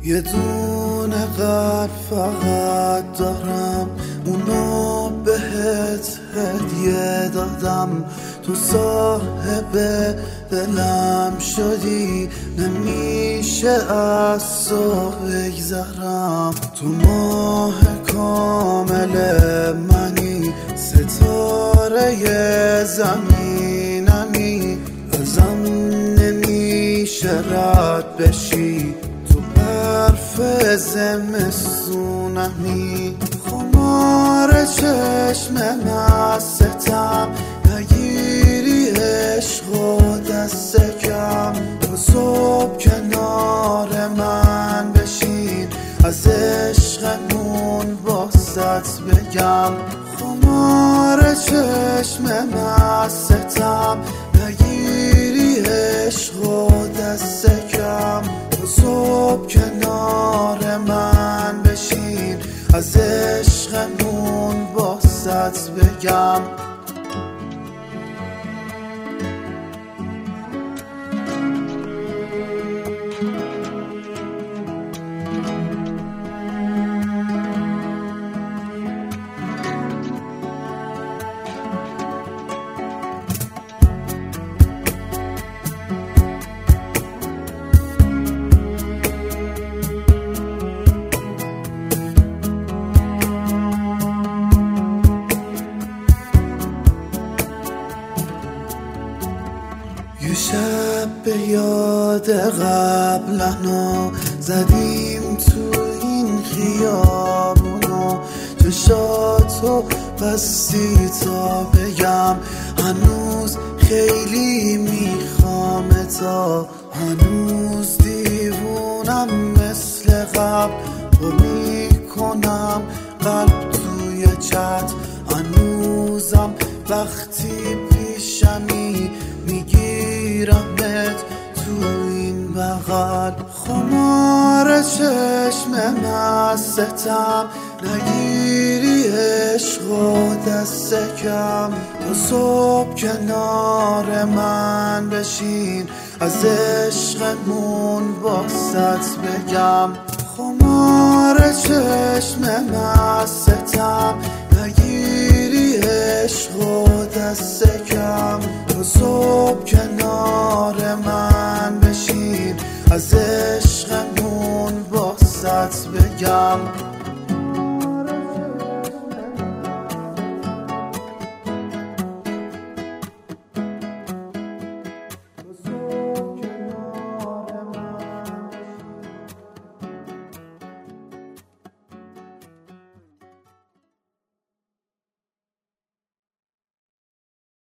یه دونه قلب فقط دارم، اونو بهت هدیه دادم. تو صاحب دلم شدی، نمیشه از تو بگذرم. تو ماه کامل منی، ستاره زمینمی، ازم نمیشه رد بشی. تو برف زمستونمی، خمار چشم مستم، نگیری عشق و دست کم. تو صبح کنار من بشین، از عشقمون باست بگم. خمار چشم مستم، نگیری عشق و دست کم. تو صبح کنار من بشین، از عشقمون باست بگم. یه شب به یاد قبلنا زدیم تو این خیابونا، چشاتو بستی تا بگم هنوز خیلی میخوامتا. هنوز دیوونم مثل قبل، و میکنم قلب توی چت. هنوزم وقتی پیشمی میگیرمت تو این بغل. خمار چشم مستم، نگیری عشق و دست کم. تو صبح کنار من بشین، از عشقمون باست بگم. خمار چشم مستم، نگیری عشق و دست کم. تو صبح کنار من بشین، از عشقمون باست بگم.